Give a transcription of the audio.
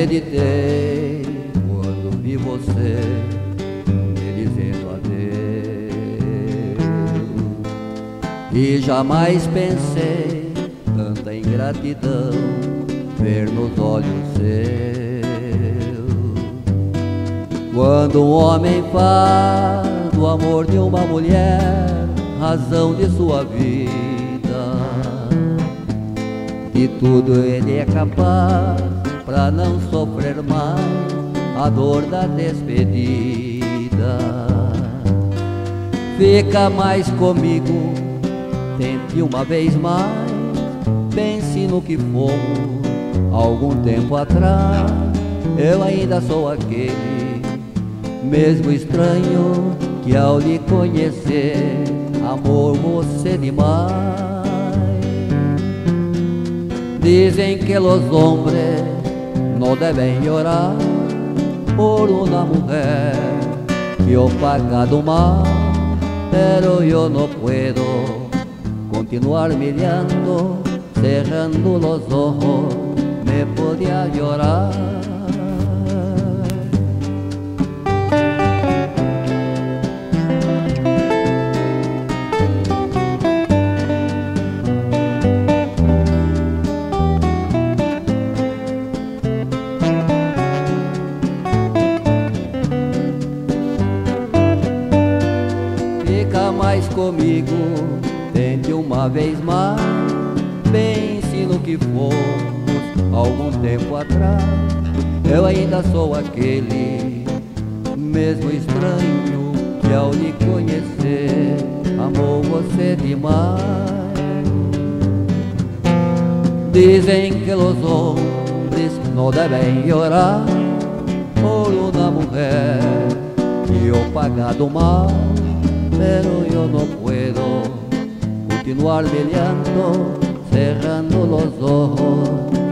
acreditei quando vi você me dizendo adeus. E jamais pensei tanta ingratidão ver nos olhos seus. Quando um homem faz do amor de uma mulher razão de sua vida, de tudo ele é capaz pra não sofrer mais a dor da despedida. Fica mais comigo, tente uma vez mais, pense no que fomos algum tempo atrás. Eu ainda sou aquele mesmo estranho que ao lhe conhecer amou você demais. Dicen que los hombres no deben llorar por una mujer que ha pagado mal, pero yo no puedo continuar mirando, cerrando los ojos me podía llorar. Mais comigo, tente uma vez mais, pense no que fomos algum tempo atrás. Eu ainda sou aquele mesmo estranho que ao lhe conhecer amou você demais. Dizem que os homens não devem llorar por uma mulher que ha pagado mal, pero yo no puedo continuar mirando, cerrando los ojos